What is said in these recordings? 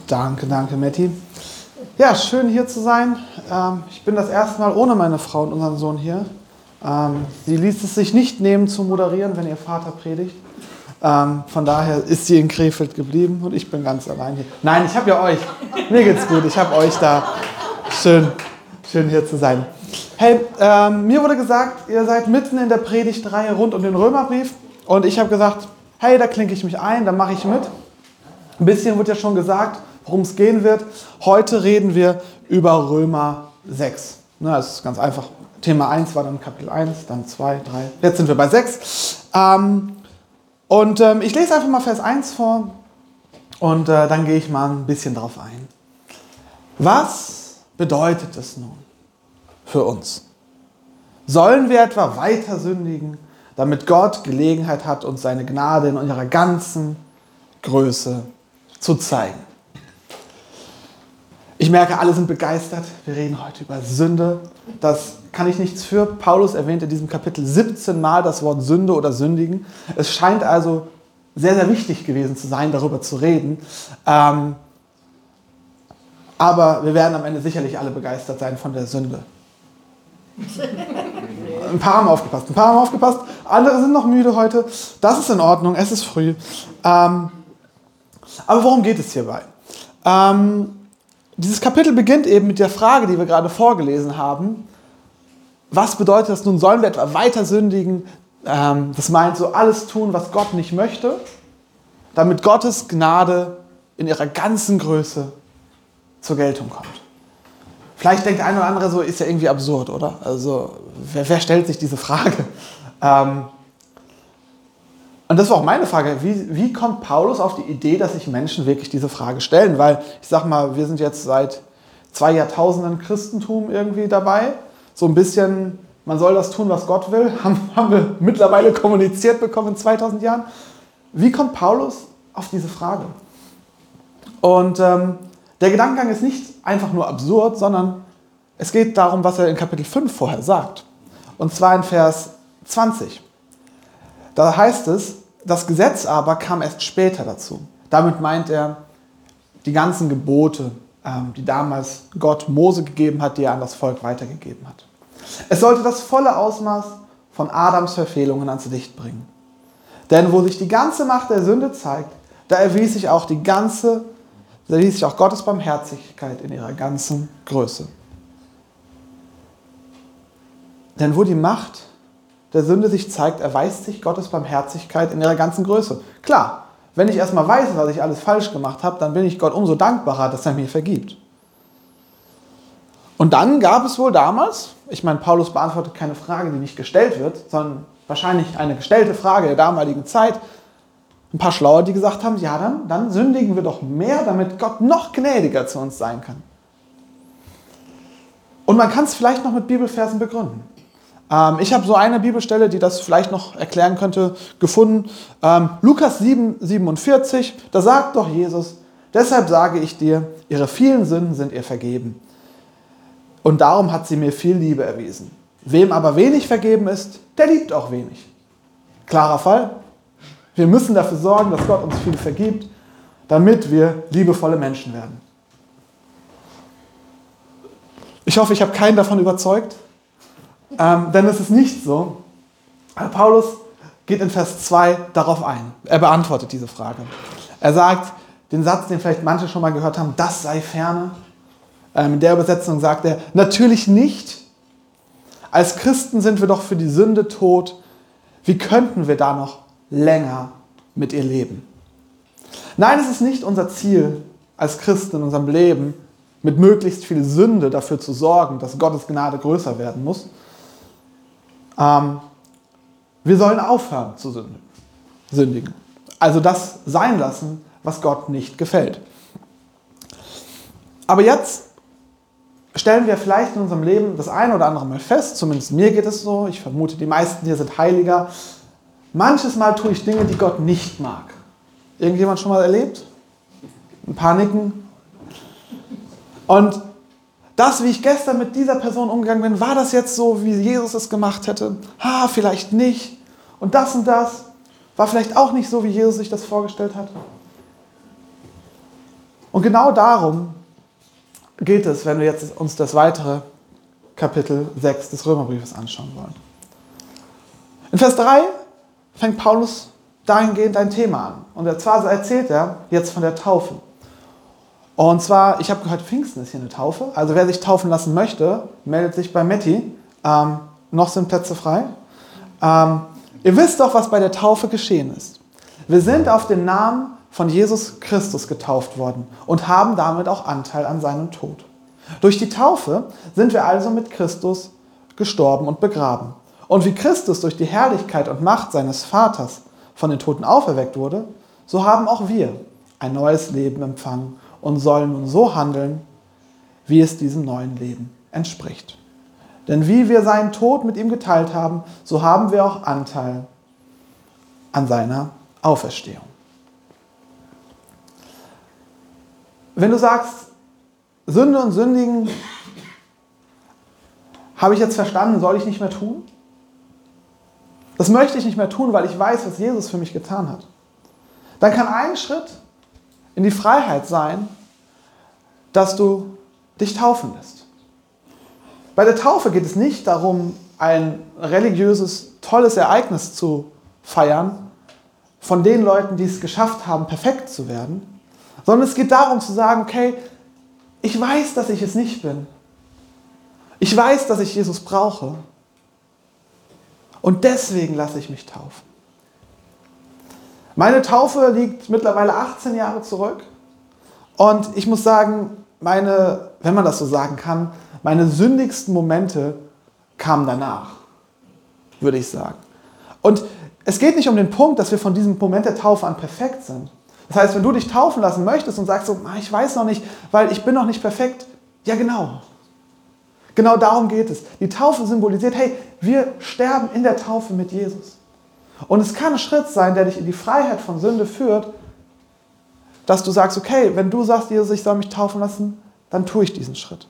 Danke, Matti. Ja, schön hier zu sein. Ich bin das erste Mal ohne meine Frau und unseren Sohn hier. Sie ließ es sich nicht nehmen zu moderieren, wenn ihr Vater predigt. Von daher ist sie in Krefeld geblieben und ich bin ganz allein hier. Nein, ich habe ja euch. Mir geht's gut, ich habe euch da. Schön hier zu sein. Hey, mir wurde gesagt, ihr seid mitten in der Predigtreihe rund um den Römerbrief. Und ich habe gesagt, hey, da klinke ich mich ein, da mache ich mit. Ein bisschen wird ja schon gesagt, worum es gehen wird. Heute reden wir über Römer 6. Das ist ganz einfach. Thema 1 war dann Kapitel 1, dann 2, 3. Jetzt sind wir bei 6. Ich lese einfach mal Vers 1 vor und dann gehe ich mal ein bisschen drauf ein. Was bedeutet es nun für uns? Sollen wir etwa weiter sündigen, damit Gott Gelegenheit hat, uns seine Gnade in ihrer ganzen Größe zu zeigen? Ich merke, alle sind begeistert. Wir reden heute über Sünde. Das kann ich nichts für. Paulus erwähnt in diesem Kapitel 17 Mal das Wort Sünde oder Sündigen. Es scheint also sehr, sehr wichtig gewesen zu sein, darüber zu reden. Aber wir werden am Ende sicherlich alle begeistert sein von der Sünde. Ein paar haben aufgepasst. Andere sind noch müde heute. Das ist in Ordnung, es ist früh. Aber worum geht es hierbei? Dieses Kapitel beginnt eben mit der Frage, die wir gerade vorgelesen haben. Was bedeutet das nun? Sollen wir etwa weiter sündigen? Das meint so alles tun, was Gott nicht möchte, damit Gottes Gnade in ihrer ganzen Größe zur Geltung kommt. Vielleicht denkt der eine oder andere so, ist ja irgendwie absurd, oder? Also, wer stellt sich diese Frage? Und das war auch meine Frage. Wie kommt Paulus auf die Idee, dass sich Menschen wirklich diese Frage stellen? Weil, ich sag mal, wir sind jetzt seit 2 Jahrtausenden Christentum irgendwie dabei. So ein bisschen, man soll das tun, was Gott will, haben wir mittlerweile kommuniziert bekommen in 2000 Jahren. Wie kommt Paulus auf diese Frage? Und der Gedankengang ist nicht einfach nur absurd, sondern es geht darum, was er in Kapitel 5 vorher sagt. Und zwar in Vers 20. Da heißt es, das Gesetz aber kam erst später dazu. Damit meint er die ganzen Gebote, die damals Gott Mose gegeben hat, die er an das Volk weitergegeben hat. Es sollte das volle Ausmaß von Adams Verfehlungen ans Licht bringen. Denn wo sich die ganze Macht der Sünde zeigt, da erwies sich auch Gottes Barmherzigkeit in ihrer ganzen Größe. Denn wo die Macht der Sünde sich zeigt, erweist sich Gottes Barmherzigkeit in ihrer ganzen Größe. Klar, wenn ich erstmal weiß, was ich alles falsch gemacht habe, dann bin ich Gott umso dankbarer, dass er mir vergibt. Und dann gab es wohl damals, ich meine, Paulus beantwortet keine Frage, die nicht gestellt wird, sondern wahrscheinlich eine gestellte Frage der damaligen Zeit, ein paar Schlaue, die gesagt haben, ja, dann sündigen wir doch mehr, damit Gott noch gnädiger zu uns sein kann. Und man kann es vielleicht noch mit Bibelversen begründen. Ich habe so eine Bibelstelle, die das vielleicht noch erklären könnte, gefunden. Lukas 7,47, da sagt doch Jesus, deshalb sage ich dir, ihre vielen Sünden sind ihr vergeben. Und darum hat sie mir viel Liebe erwiesen. Wem aber wenig vergeben ist, der liebt auch wenig. Klarer Fall. Wir müssen dafür sorgen, dass Gott uns viel vergibt, damit wir liebevolle Menschen werden. Ich hoffe, ich habe keinen davon überzeugt. Denn es ist nicht so. Paulus geht in Vers 2 darauf ein. Er beantwortet diese Frage. Er sagt den Satz, den vielleicht manche schon mal gehört haben, das sei ferne. In der Übersetzung sagt er, natürlich nicht. Als Christen sind wir doch für die Sünde tot. Wie könnten wir da noch länger mit ihr leben? Nein, es ist nicht unser Ziel als Christen in unserem Leben, mit möglichst viel Sünde dafür zu sorgen, dass Gottes Gnade größer werden muss. Wir sollen aufhören zu sündigen. Also das sein lassen, was Gott nicht gefällt. Aber jetzt stellen wir vielleicht in unserem Leben das eine oder andere Mal fest, zumindest mir geht es so, ich vermute, die meisten hier sind Heiliger. Manches Mal tue ich Dinge, die Gott nicht mag. Irgendjemand schon mal erlebt? Ein paar nicken. Und das, wie ich gestern mit dieser Person umgegangen bin, war das jetzt so, wie Jesus es gemacht hätte? Vielleicht nicht. Und das war vielleicht auch nicht so, wie Jesus sich das vorgestellt hat. Und genau darum geht es, wenn wir jetzt uns das weitere Kapitel 6 des Römerbriefes anschauen wollen. In Vers 3 fängt Paulus dahingehend ein Thema an. Und zwar erzählt er jetzt von der Taufe. Und zwar, ich habe gehört, Pfingsten ist hier eine Taufe. Also wer sich taufen lassen möchte, meldet sich bei Metti. Noch sind Plätze frei. Ihr wisst doch, was bei der Taufe geschehen ist. Wir sind auf den Namen von Jesus Christus getauft worden und haben damit auch Anteil an seinem Tod. Durch die Taufe sind wir also mit Christus gestorben und begraben. Und wie Christus durch die Herrlichkeit und Macht seines Vaters von den Toten auferweckt wurde, so haben auch wir ein neues Leben empfangen und sollen nun so handeln, wie es diesem neuen Leben entspricht. Denn wie wir seinen Tod mit ihm geteilt haben, so haben wir auch Anteil an seiner Auferstehung. Wenn du sagst, Sünde und Sündigen habe ich jetzt verstanden, soll ich nicht mehr tun? Das möchte ich nicht mehr tun, weil ich weiß, was Jesus für mich getan hat. Dann kann ein Schritt in die Freiheit sein, dass du dich taufen lässt. Bei der Taufe geht es nicht darum, ein religiöses, tolles Ereignis zu feiern, von den Leuten, die es geschafft haben, perfekt zu werden, sondern es geht darum zu sagen, okay, ich weiß, dass ich es nicht bin. Ich weiß, dass ich Jesus brauche. Und deswegen lasse ich mich taufen. Meine Taufe liegt mittlerweile 18 Jahre zurück. Und ich muss sagen, wenn man das so sagen kann, meine sündigsten Momente kamen danach, würde ich sagen. Und es geht nicht um den Punkt, dass wir von diesem Moment der Taufe an perfekt sind. Das heißt, wenn du dich taufen lassen möchtest und sagst so, ich weiß noch nicht, weil ich bin noch nicht perfekt. Ja, genau. Genau darum geht es. Die Taufe symbolisiert, hey, wir sterben in der Taufe mit Jesus. Und es kann ein Schritt sein, der dich in die Freiheit von Sünde führt, dass du sagst, okay, wenn du sagst, Jesus, ich soll mich taufen lassen, dann tue ich diesen Schritt.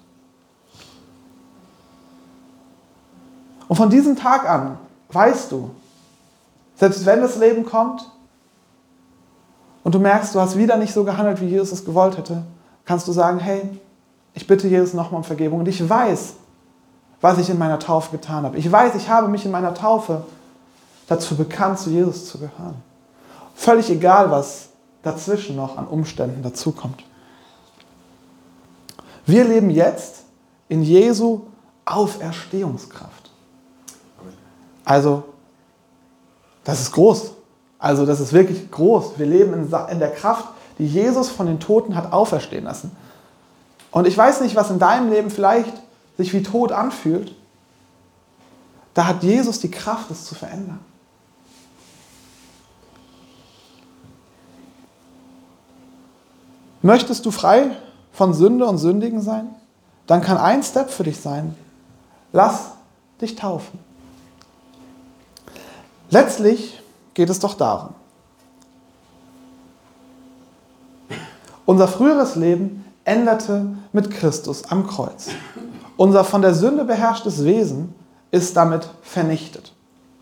Und von diesem Tag an weißt du, selbst wenn das Leben kommt und du merkst, du hast wieder nicht so gehandelt, wie Jesus es gewollt hätte, kannst du sagen, hey, ich bitte Jesus nochmal um Vergebung. Und ich weiß, was ich in meiner Taufe getan habe. Ich weiß, ich habe mich in meiner Taufe dazu bekannt, zu Jesus zu gehören. Völlig egal, was dazwischen noch an Umständen dazukommt. Wir leben jetzt in Jesu Auferstehungskraft. Also, das ist groß. Also, das ist wirklich groß. Wir leben in der Kraft, die Jesus von den Toten hat auferstehen lassen. Und ich weiß nicht, was in deinem Leben vielleicht sich wie tot anfühlt. Da hat Jesus die Kraft, es zu verändern. Möchtest du frei von Sünde und Sündigen sein? Dann kann ein Step für dich sein: Lass dich taufen. Letztlich geht es doch darum. Unser früheres Leben änderte mit Christus am Kreuz. Unser von der Sünde beherrschtes Wesen ist damit vernichtet.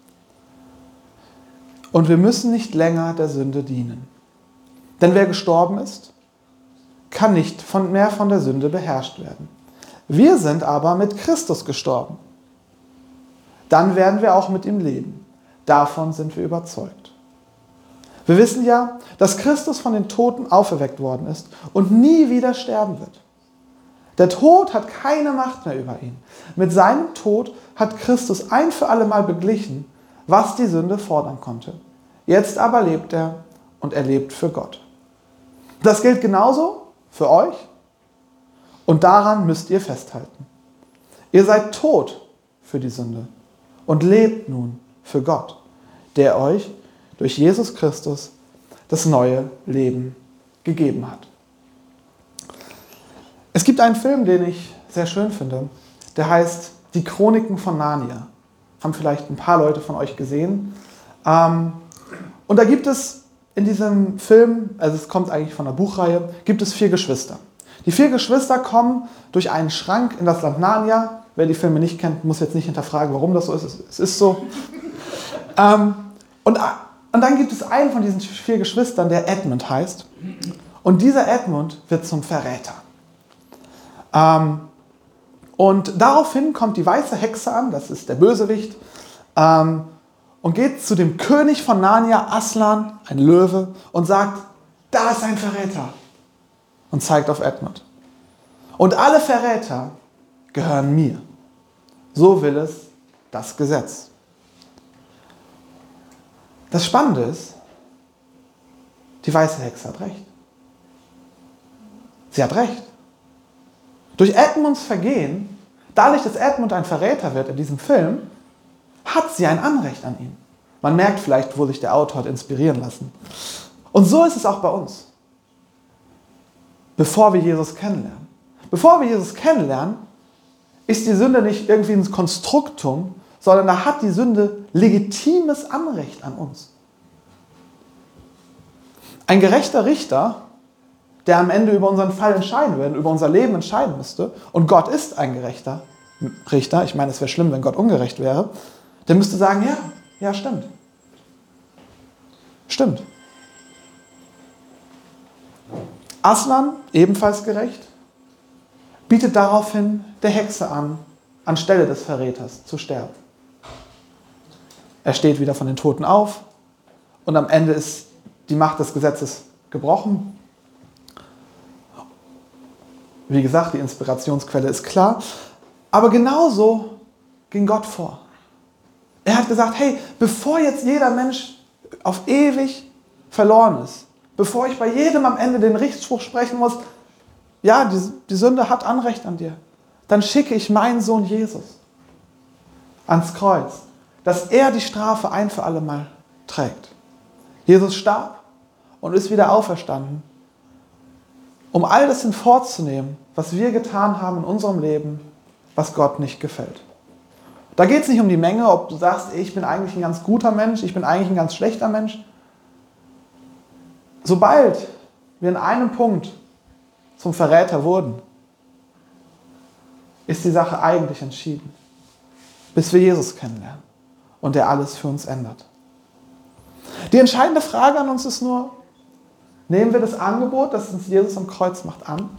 Und wir müssen nicht länger der Sünde dienen. Denn wer gestorben ist, kann nicht mehr von der Sünde beherrscht werden. Wir sind aber mit Christus gestorben. Dann werden wir auch mit ihm leben. Davon sind wir überzeugt. Wir wissen ja, dass Christus von den Toten auferweckt worden ist und nie wieder sterben wird. Der Tod hat keine Macht mehr über ihn. Mit seinem Tod hat Christus ein für alle Mal beglichen, was die Sünde fordern konnte. Jetzt aber lebt er und er lebt für Gott. Das gilt genauso für euch und daran müsst ihr festhalten. Ihr seid tot für die Sünde und lebt nun für Gott, der euch durch Jesus Christus das neue Leben gegeben hat. Es gibt einen Film, den ich sehr schön finde, der heißt Die Chroniken von Narnia. Haben vielleicht ein paar Leute von euch gesehen. Und da gibt es in diesem Film, also es kommt eigentlich von der Buchreihe, gibt es 4 Geschwister. Die 4 Geschwister kommen durch einen Schrank in das Land Narnia. Wer die Filme nicht kennt, muss jetzt nicht hinterfragen, warum das so ist. Es ist so. Und dann gibt es einen von diesen 4 Geschwistern, der Edmund heißt. Und dieser Edmund wird zum Verräter. Und daraufhin kommt die weiße Hexe an, das ist der Bösewicht, und geht zu dem König von Narnia, Aslan, ein Löwe, und sagt, da ist ein Verräter. Und zeigt auf Edmund. Und alle Verräter gehören mir. So will es das Gesetz. Das Spannende ist, die weiße Hexe hat recht. Sie hat recht. Durch Edmunds Vergehen, dadurch, dass Edmund ein Verräter wird in diesem Film, hat sie ein Anrecht an ihn. Man merkt vielleicht, wo sich der Autor hat inspirieren lassen. Und so ist es auch bei uns. Bevor wir Jesus kennenlernen. Bevor wir Jesus kennenlernen, ist die Sünde nicht irgendwie ein Konstruktum, sondern da hat die Sünde legitimes Anrecht an uns. Ein gerechter Richter, der am Ende über unseren Fall entscheiden würde, über unser Leben entscheiden müsste, und Gott ist ein gerechter Richter, ich meine, es wäre schlimm, wenn Gott ungerecht wäre, der müsste sagen, ja, stimmt. Stimmt. Aslan, ebenfalls gerecht, bietet daraufhin der Hexe an, anstelle des Verräters zu sterben. Er steht wieder von den Toten auf und am Ende ist die Macht des Gesetzes gebrochen. Wie gesagt, die Inspirationsquelle ist klar. Aber genauso ging Gott vor. Er hat gesagt, hey, bevor jetzt jeder Mensch auf ewig verloren ist, bevor ich bei jedem am Ende den Richtspruch sprechen muss, ja, die Sünde hat Anrecht an dir, dann schicke ich meinen Sohn Jesus ans Kreuz, dass er die Strafe ein für alle Mal trägt. Jesus starb und ist wieder auferstanden, um all das hinvorzunehmen, was wir getan haben in unserem Leben, was Gott nicht gefällt. Da geht es nicht um die Menge, ob du sagst, ich bin eigentlich ein ganz guter Mensch, ich bin eigentlich ein ganz schlechter Mensch. Sobald wir in einem Punkt zum Verräter wurden, ist die Sache eigentlich entschieden, bis wir Jesus kennenlernen und der alles für uns ändert. Die entscheidende Frage an uns ist nur, nehmen wir das Angebot, das uns Jesus am Kreuz macht, an?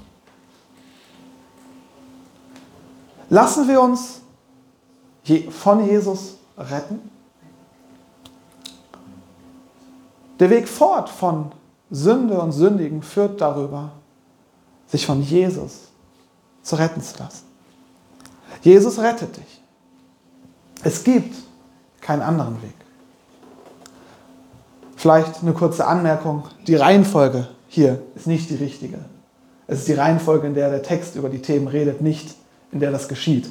Lassen wir uns von Jesus retten? Der Weg fort von Sünde und Sündigen führt darüber, sich von Jesus zu retten zu lassen. Jesus rettet dich. Es gibt keinen anderen Weg. Vielleicht eine kurze Anmerkung. Die Reihenfolge hier ist nicht die richtige. Es ist die Reihenfolge, in der der Text über die Themen redet, nicht in der das geschieht.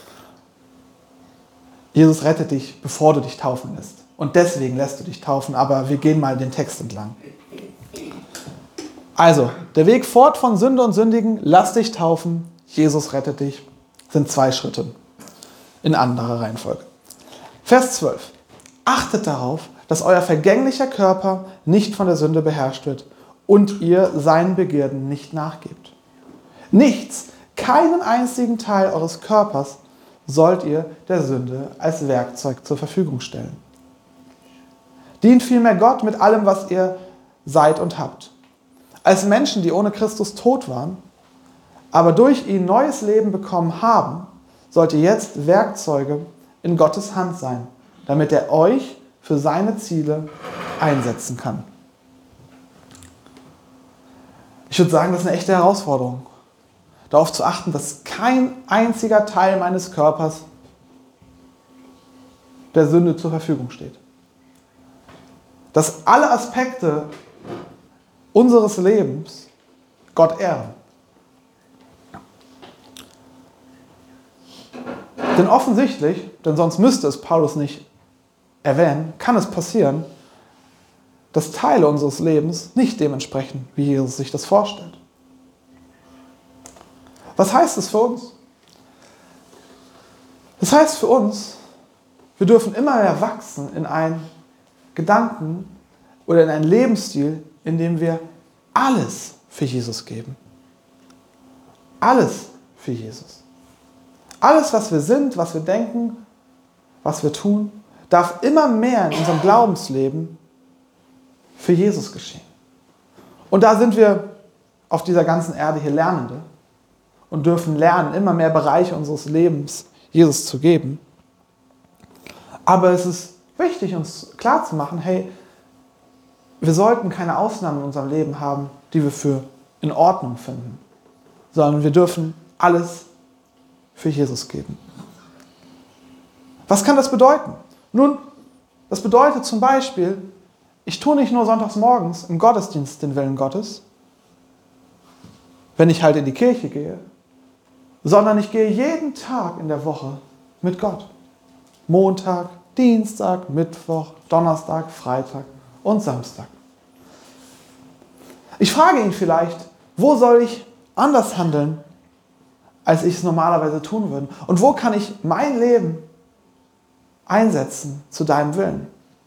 Jesus rettet dich, bevor du dich taufen lässt. Und deswegen lässt du dich taufen, aber wir gehen mal den Text entlang. Also, der Weg fort von Sünde und Sündigen, lass dich taufen, Jesus rettet dich, sind 2 Schritte in anderer Reihenfolge. Vers 12. Achtet darauf, dass euer vergänglicher Körper nicht von der Sünde beherrscht wird und ihr seinen Begierden nicht nachgebt. Nichts, keinen einzigen Teil eures Körpers sollt ihr der Sünde als Werkzeug zur Verfügung stellen. Dient vielmehr Gott mit allem, was ihr seid und habt. Als Menschen, die ohne Christus tot waren, aber durch ihn neues Leben bekommen haben, sollt ihr jetzt Werkzeuge in Gottes Hand sein, damit er euch für seine Ziele einsetzen kann. Ich würde sagen, das ist eine echte Herausforderung, darauf zu achten, dass kein einziger Teil meines Körpers der Sünde zur Verfügung steht. Dass alle Aspekte unseres Lebens Gott ehren. Denn offensichtlich, denn sonst müsste es Paulus nicht erwähnen, kann es passieren, dass Teile unseres Lebens nicht dementsprechend, wie Jesus sich das vorstellt. Was heißt es für uns? Das heißt für uns, wir dürfen immer mehr wachsen in einen Gedanken oder in einen Lebensstil, in dem wir alles für Jesus geben. Alles für Jesus. Alles, was wir sind, was wir denken, was wir tun, darf immer mehr in unserem Glaubensleben für Jesus geschehen. Und da sind wir auf dieser ganzen Erde hier Lernende und dürfen lernen, immer mehr Bereiche unseres Lebens Jesus zu geben. Aber es ist wichtig, uns klarzumachen, hey, wir sollten keine Ausnahmen in unserem Leben haben, die wir für in Ordnung finden, sondern wir dürfen alles für Jesus geben. Was kann das bedeuten? Nun, das bedeutet zum Beispiel, ich tue nicht nur sonntags morgens im Gottesdienst den Willen Gottes, wenn ich halt in die Kirche gehe, sondern ich gehe jeden Tag in der Woche mit Gott. Montag, Dienstag, Mittwoch, Donnerstag, Freitag und Samstag. Ich frage ihn vielleicht, wo soll ich anders handeln, als ich es normalerweise tun würde? Und wo kann ich mein Leben einsetzen zu deinem Willen?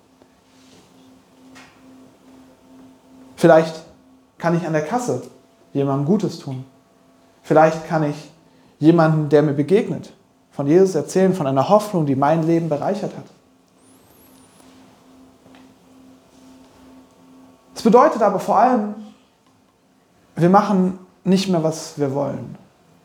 Vielleicht kann ich an der Kasse jemandem Gutes tun. Vielleicht kann ich jemandem, der mir begegnet, von Jesus erzählen, von einer Hoffnung, die mein Leben bereichert hat. Es bedeutet aber vor allem, wir machen nicht mehr, was wir wollen,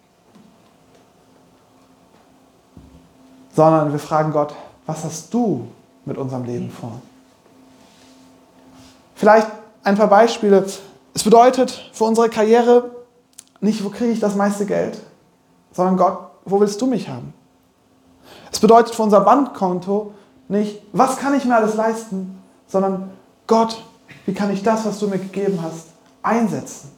sondern wir fragen Gott, was hast du mit unserem Leben vor? Vielleicht ein paar Beispiele. Es bedeutet für unsere Karriere nicht, wo kriege ich das meiste Geld, sondern Gott, wo willst du mich haben? Es bedeutet für unser Bankkonto nicht, was kann ich mir alles leisten, sondern Gott, wie kann ich das, was du mir gegeben hast, einsetzen?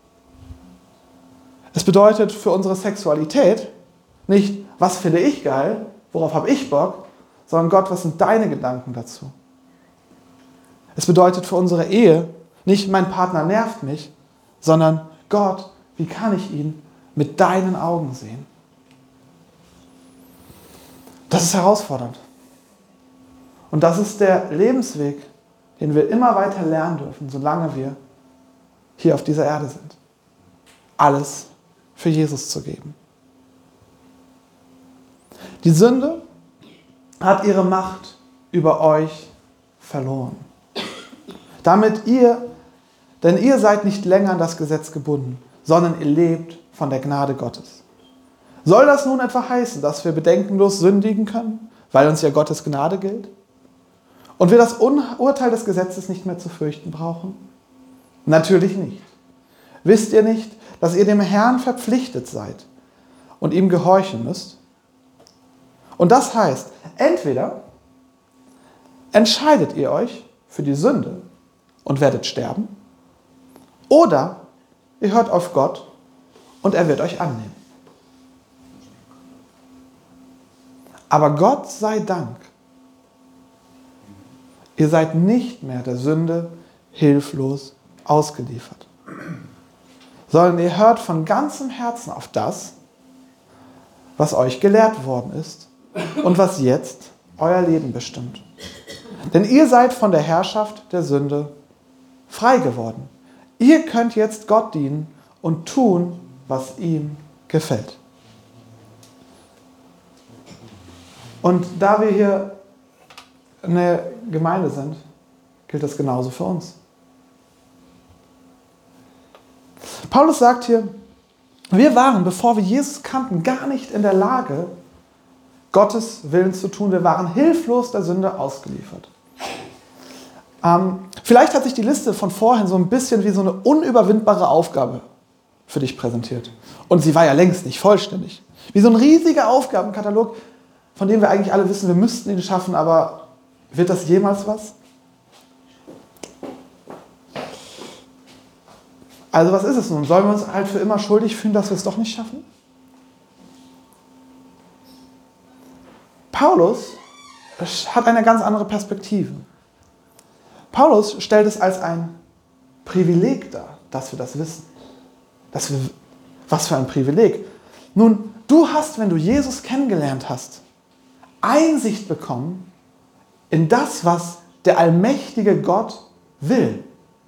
Es bedeutet für unsere Sexualität nicht, was finde ich geil, worauf habe ich Bock, sondern Gott, was sind deine Gedanken dazu? Es bedeutet für unsere Ehe nicht, mein Partner nervt mich, sondern Gott, wie kann ich ihn mit deinen Augen sehen? Das ist herausfordernd. Und das ist der Lebensweg, den wir immer weiter lernen dürfen, solange wir hier auf dieser Erde sind. Alles für Jesus zu geben. Die Sünde hat ihre Macht über euch verloren. Denn ihr seid nicht länger an das Gesetz gebunden, sondern ihr lebt von der Gnade Gottes. Soll das nun etwa heißen, dass wir bedenkenlos sündigen können, weil uns ja Gottes Gnade gilt? Und wir das Urteil des Gesetzes nicht mehr zu fürchten brauchen? Natürlich nicht. Wisst ihr nicht, dass ihr dem Herrn verpflichtet seid und ihm gehorchen müsst? Und das heißt, entweder entscheidet ihr euch für die Sünde und werdet sterben, oder ihr hört auf Gott und er wird euch annehmen. Aber Gott sei Dank, ihr seid nicht mehr der Sünde hilflos ausgeliefert, sondern ihr hört von ganzem Herzen auf das, was euch gelehrt worden ist und was jetzt euer Leben bestimmt. Denn ihr seid von der Herrschaft der Sünde frei geworden. Ihr könnt jetzt Gott dienen und tun, was ihm gefällt. Und da wir hier eine Gemeinde sind, gilt das genauso für uns. Paulus sagt hier, wir waren, bevor wir Jesus kannten, gar nicht in der Lage, Gottes Willen zu tun. Wir waren hilflos der Sünde ausgeliefert. Vielleicht hat sich die Liste von vorhin so ein bisschen wie so eine unüberwindbare Aufgabe für dich präsentiert. Und sie war ja längst nicht vollständig. Wie so ein riesiger Aufgabenkatalog, von dem wir eigentlich alle wissen, wir müssten ihn schaffen, aber wird das jemals was? Also was ist es nun? Sollen wir uns halt für immer schuldig fühlen, dass wir es doch nicht schaffen? Paulus hat eine ganz andere Perspektive. Paulus stellt es als ein Privileg dar, dass wir das wissen. Was für ein Privileg. Nun, du hast, wenn du Jesus kennengelernt hast, Einsicht bekommen in das, was der allmächtige Gott will.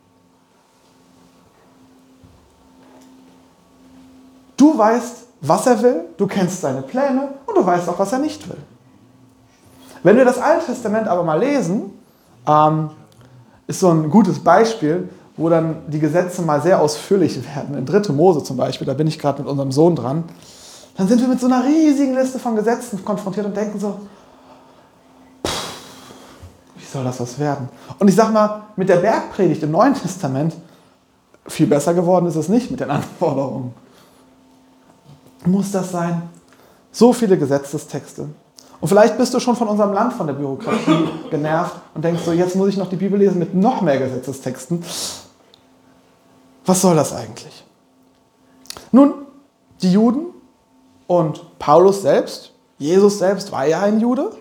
Du weißt, was er will, du kennst seine Pläne und du weißt auch, was er nicht will. Wenn wir das Alte Testament aber mal lesen, ist so ein gutes Beispiel, wo dann die Gesetze mal sehr ausführlich werden, in 3. Mose zum Beispiel, da bin ich gerade mit unserem Sohn dran, dann sind wir mit so einer riesigen Liste von Gesetzen konfrontiert und denken so, wie soll das was werden? Und ich sag mal, mit der Bergpredigt im Neuen Testament, viel besser geworden ist es nicht mit den Anforderungen. Muss das sein? So viele Gesetzestexte. Und vielleicht bist du schon von unserem Land, von der Bürokratie genervt und denkst so, jetzt muss ich noch die Bibel lesen mit noch mehr Gesetzestexten. Was soll das eigentlich? Nun, die Juden und Paulus selbst, Jesus selbst war ja ein Jude,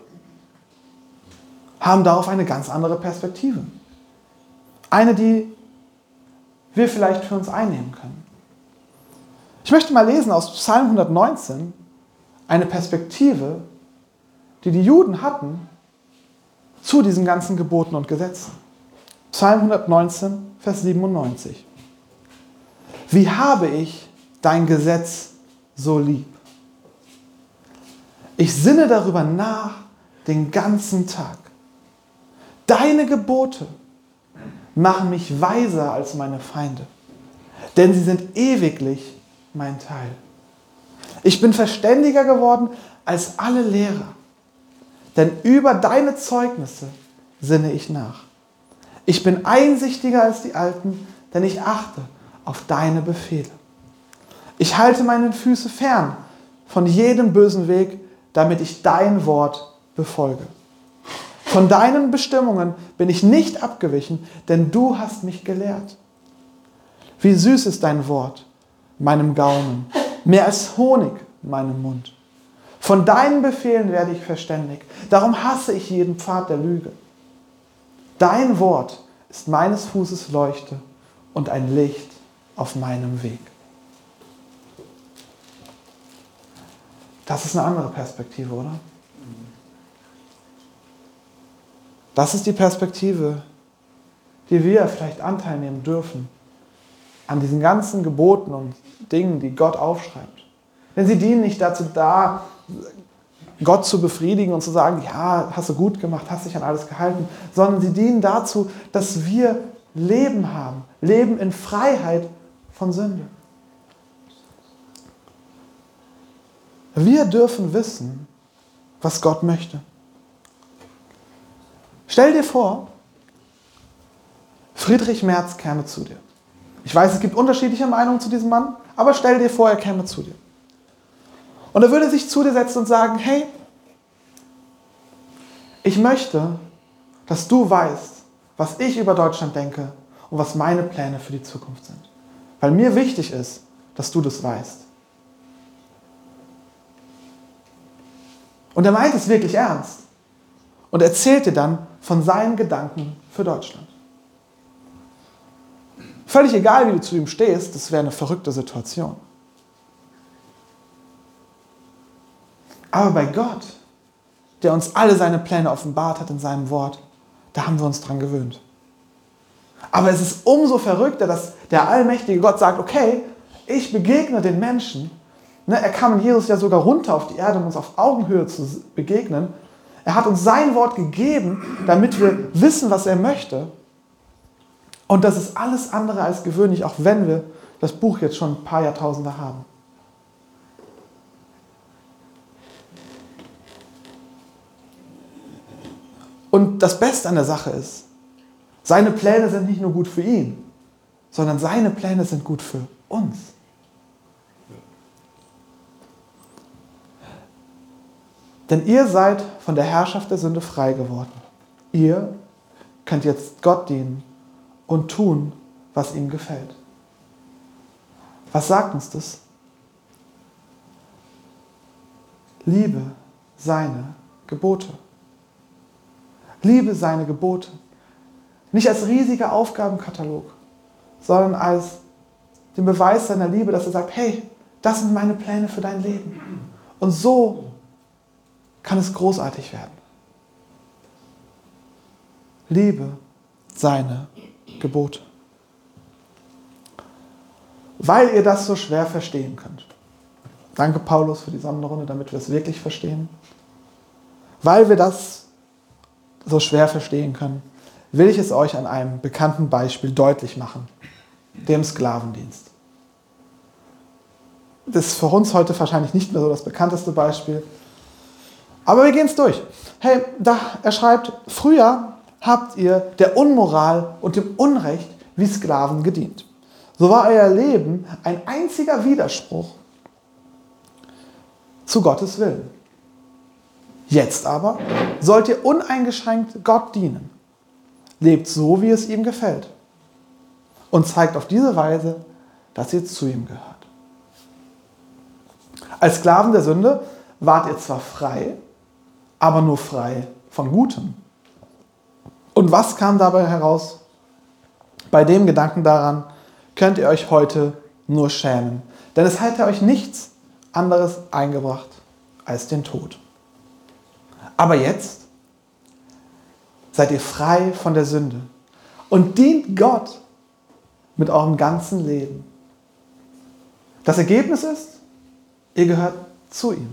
haben darauf eine ganz andere Perspektive. Eine, die wir vielleicht für uns einnehmen können. Ich möchte mal lesen aus Psalm 119, eine Perspektive, die die Juden hatten zu diesen ganzen Geboten und Gesetzen. Psalm 119, Vers 97. Wie habe ich dein Gesetz so lieb? Ich sinne darüber nach den ganzen Tag. Deine Gebote machen mich weiser als meine Feinde, denn sie sind ewiglich mein Teil. Ich bin verständiger geworden als alle Lehrer, denn über deine Zeugnisse sinne ich nach. Ich bin einsichtiger als die Alten, denn ich achte auf deine Befehle. Ich halte meine Füße fern von jedem bösen Weg, damit ich dein Wort befolge. Von deinen Bestimmungen bin ich nicht abgewichen, denn du hast mich gelehrt. Wie süß ist dein Wort meinem Gaumen, mehr als Honig meinem Mund. Von deinen Befehlen werde ich verständig, darum hasse ich jeden Pfad der Lüge. Dein Wort ist meines Fußes Leuchte und ein Licht auf meinem Weg. Das ist eine andere Perspektive, oder? Das ist die Perspektive, die wir vielleicht Anteil nehmen dürfen an diesen ganzen Geboten und Dingen, die Gott aufschreibt. Denn sie dienen nicht dazu da, Gott zu befriedigen und zu sagen, ja, hast du gut gemacht, hast dich an alles gehalten, sondern sie dienen dazu, dass wir Leben haben, Leben in Freiheit von Sünde. Wir dürfen wissen, was Gott möchte. Stell dir vor, Friedrich Merz käme zu dir. Ich weiß, es gibt unterschiedliche Meinungen zu diesem Mann, aber stell dir vor, er käme zu dir. Und er würde sich zu dir setzen und sagen, hey, ich möchte, dass du weißt, was ich über Deutschland denke und was meine Pläne für die Zukunft sind. Weil mir wichtig ist, dass du das weißt. Und er meint es wirklich ernst und erzählt dir dann von seinen Gedanken für Deutschland. Völlig egal, wie du zu ihm stehst, das wäre eine verrückte Situation. Aber bei Gott, der uns alle seine Pläne offenbart hat in seinem Wort, da haben wir uns dran gewöhnt. Aber es ist umso verrückter, dass der allmächtige Gott sagt, okay, ich begegne den Menschen. Er kam in Jesus ja sogar runter auf die Erde, um uns auf Augenhöhe zu begegnen. Er hat uns sein Wort gegeben, damit wir wissen, was er möchte. Und das ist alles andere als gewöhnlich, auch wenn wir das Buch jetzt schon ein paar Jahrtausende haben. Und das Beste an der Sache ist, seine Pläne sind nicht nur gut für ihn, sondern seine Pläne sind gut für uns. Denn ihr seid von der Herrschaft der Sünde frei geworden. Ihr könnt jetzt Gott dienen und tun, was ihm gefällt. Was sagt uns das? Liebe seine Gebote. Liebe seine Gebote. Nicht als riesiger Aufgabenkatalog, sondern als den Beweis seiner Liebe, dass er sagt, hey, das sind meine Pläne für dein Leben. Und so kann es großartig werden. Liebe seine Gebote. Weil ihr das so schwer verstehen könnt. Danke, Paulus, für die Sonderrunde, damit wir es wirklich verstehen. Weil wir das so schwer verstehen können, will ich es euch an einem bekannten Beispiel deutlich machen, dem Sklavendienst. Das ist für uns heute wahrscheinlich nicht mehr so das bekannteste Beispiel, aber wir gehen es durch. Hey, er schreibt, früher habt ihr der Unmoral und dem Unrecht wie Sklaven gedient. So war euer Leben ein einziger Widerspruch zu Gottes Willen. Jetzt aber sollt ihr uneingeschränkt Gott dienen. Lebt so, wie es ihm gefällt. Und zeigt auf diese Weise, dass ihr zu ihm gehört. Als Sklaven der Sünde wart ihr zwar frei, aber nur frei von Gutem. Und was kam dabei heraus? Bei dem Gedanken daran könnt ihr euch heute nur schämen. Denn es hätte euch nichts anderes eingebracht als den Tod. Aber jetzt seid ihr frei von der Sünde und dient Gott mit eurem ganzen Leben. Das Ergebnis ist, ihr gehört zu ihm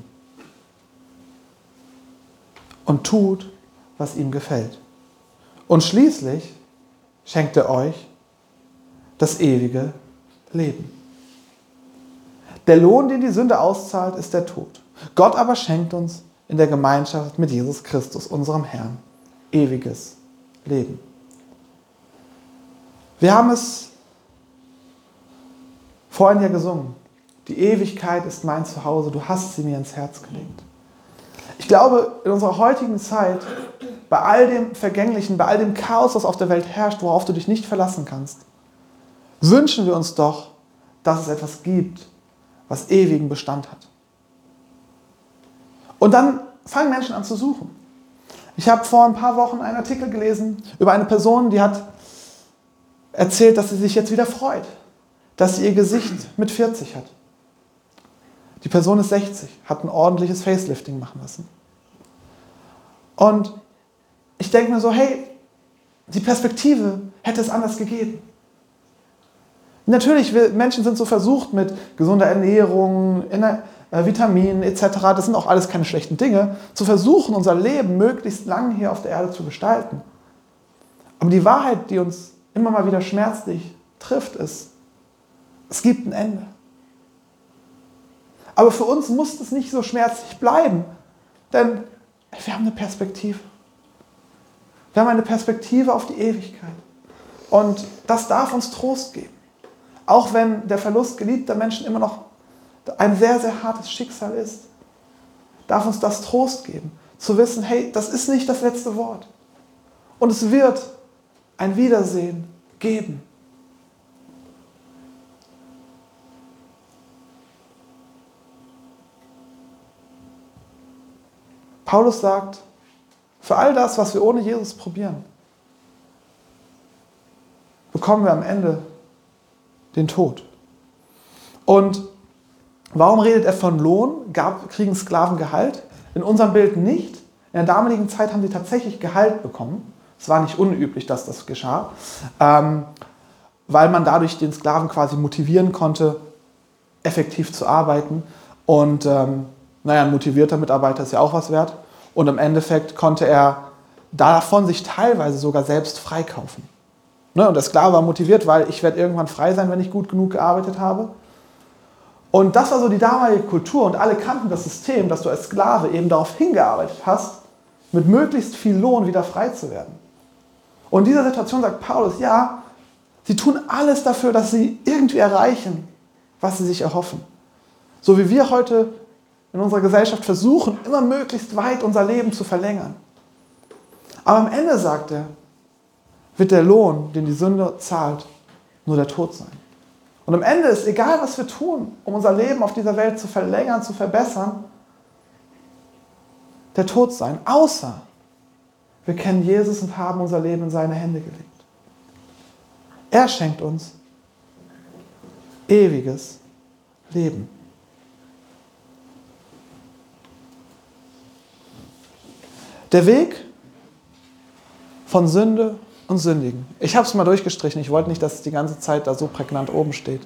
und tut, was ihm gefällt. Und schließlich schenkt er euch das ewige Leben. Der Lohn, den die Sünde auszahlt, ist der Tod. Gott aber schenkt uns in der Gemeinschaft mit Jesus Christus, unserem Herrn, ewiges Leben. Wir haben es vorhin ja gesungen. Die Ewigkeit ist mein Zuhause, du hast sie mir ins Herz gelegt. Ich glaube, in unserer heutigen Zeit, bei all dem Vergänglichen, bei all dem Chaos, das auf der Welt herrscht, worauf du dich nicht verlassen kannst, wünschen wir uns doch, dass es etwas gibt, was ewigen Bestand hat. Und dann fangen Menschen an zu suchen. Ich habe vor ein paar Wochen einen Artikel gelesen über eine Person, die hat erzählt, dass sie sich jetzt wieder freut, dass sie ihr Gesicht mit 40 hat. Die Person ist 60, hat ein ordentliches Facelifting machen lassen. Und ich denke mir so, hey, die Perspektive hätte es anders gegeben. Natürlich, Menschen sind so versucht mit gesunder Ernährung, Vitaminen etc., das sind auch alles keine schlechten Dinge, zu versuchen, unser Leben möglichst lang hier auf der Erde zu gestalten. Aber die Wahrheit, die uns immer mal wieder schmerzlich trifft, ist, es gibt ein Ende. Aber für uns muss es nicht so schmerzlich bleiben, denn wir haben eine Perspektive. Wir haben eine Perspektive auf die Ewigkeit. Und das darf uns Trost geben. Auch wenn der Verlust geliebter Menschen immer noch ein sehr, sehr hartes Schicksal ist, darf uns das Trost geben, zu wissen, hey, das ist nicht das letzte Wort. Und es wird ein Wiedersehen geben. Paulus sagt, für all das, was wir ohne Jesus probieren, bekommen wir am Ende den Tod. Und warum redet er von Lohn? Kriegen Sklaven Gehalt? In unserem Bild nicht. In der damaligen Zeit haben sie tatsächlich Gehalt bekommen. Es war nicht unüblich, dass das geschah, weil man dadurch den Sklaven quasi motivieren konnte, effektiv zu arbeiten. Und ein motivierter Mitarbeiter ist ja auch was wert. Und im Endeffekt konnte er davon sich teilweise sogar selbst freikaufen. Und der Sklave war motiviert, weil ich werde irgendwann frei sein, wenn ich gut genug gearbeitet habe. Und das war so die damalige Kultur und alle kannten das System, dass du als Sklave eben darauf hingearbeitet hast, mit möglichst viel Lohn wieder frei zu werden. Und in dieser Situation sagt Paulus, ja, sie tun alles dafür, dass sie irgendwie erreichen, was sie sich erhoffen. So wie wir heute in unserer Gesellschaft versuchen, immer möglichst weit unser Leben zu verlängern. Aber am Ende, sagt er, wird der Lohn, den die Sünde zahlt, nur der Tod sein. Und am Ende ist egal, was wir tun, um unser Leben auf dieser Welt zu verlängern, zu verbessern, der Tod sein. Außer wir kennen Jesus und haben unser Leben in seine Hände gelegt. Er schenkt uns ewiges Leben. Der Weg von Sünde und Sündigen. Ich habe es mal durchgestrichen. Ich wollte nicht, dass es die ganze Zeit da so prägnant oben steht.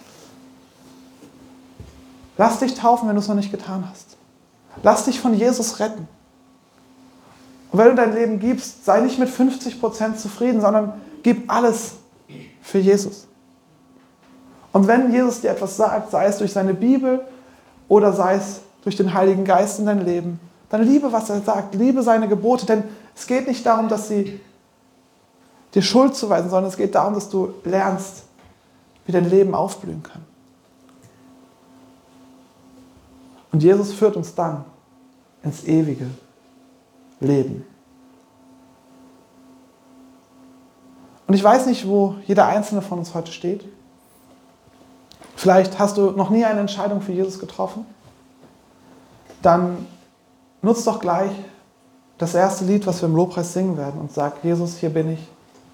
Lass dich taufen, wenn du es noch nicht getan hast. Lass dich von Jesus retten. Und Und wenn du dein Leben gibst, sei nicht mit 50% zufrieden, sondern gib alles für Jesus. Und wenn Jesus dir etwas sagt, sei es durch seine Bibel oder sei es durch den Heiligen Geist in dein Leben, dann liebe, was er sagt, liebe seine Gebote, denn es geht nicht darum, dass sie dir Schuld zuweisen, sondern es geht darum, dass du lernst, wie dein Leben aufblühen kann. Und Jesus führt uns dann ins ewige Leben. Und ich weiß nicht, wo jeder Einzelne von uns heute steht. Vielleicht hast du noch nie eine Entscheidung für Jesus getroffen. Dann nutz doch gleich das erste Lied, was wir im Lobpreis singen werden und sag, Jesus, hier bin ich.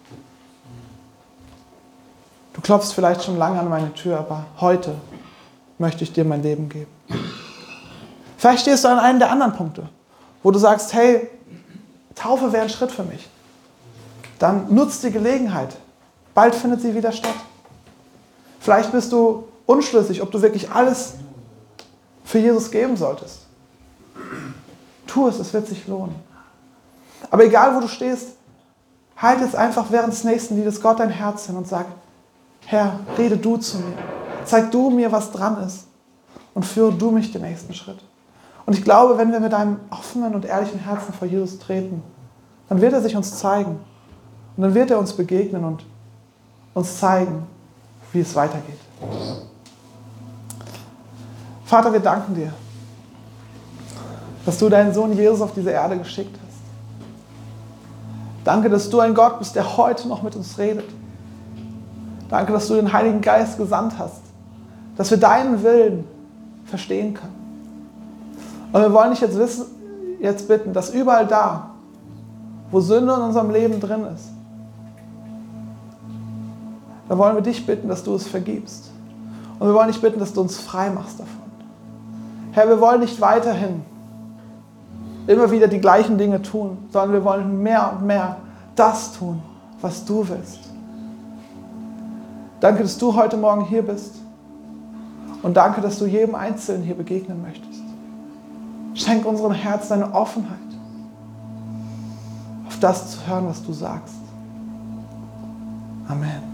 Du klopfst vielleicht schon lange an meine Tür, aber heute möchte ich dir mein Leben geben. Vielleicht stehst du an einem der anderen Punkte, wo du sagst, hey, Taufe wäre ein Schritt für mich. Dann nutzt die Gelegenheit. Bald findet sie wieder statt. Vielleicht bist du unschlüssig, ob du wirklich alles für Jesus geben solltest. Tu es, es wird sich lohnen. Aber egal, wo du stehst, halt jetzt einfach während des nächsten Liedes Gott dein Herz hin und sag, Herr, rede du zu mir. Zeig du mir, was dran ist. Und führe du mich den nächsten Schritt. Und ich glaube, wenn wir mit einem offenen und ehrlichen Herzen vor Jesus treten, dann wird er sich uns zeigen. Und dann wird er uns begegnen und uns zeigen, wie es weitergeht. Vater, wir danken dir, dass du deinen Sohn Jesus auf diese Erde geschickt hast. Danke, dass du ein Gott bist, der heute noch mit uns redet. Danke, dass du den Heiligen Geist gesandt hast, dass wir deinen Willen verstehen können. Und wir wollen dich jetzt bitten, dass überall da, wo Sünde in unserem Leben drin ist, da wollen wir dich bitten, dass du es vergibst. Und wir wollen dich bitten, dass du uns frei machst davon. Herr, wir wollen nicht weiterhin immer wieder die gleichen Dinge tun, sondern wir wollen mehr und mehr das tun, was du willst. Danke, dass du heute Morgen hier bist. Und danke, dass du jedem Einzelnen hier begegnen möchtest. Schenk unserem Herzen eine Offenheit, auf das zu hören, was du sagst. Amen.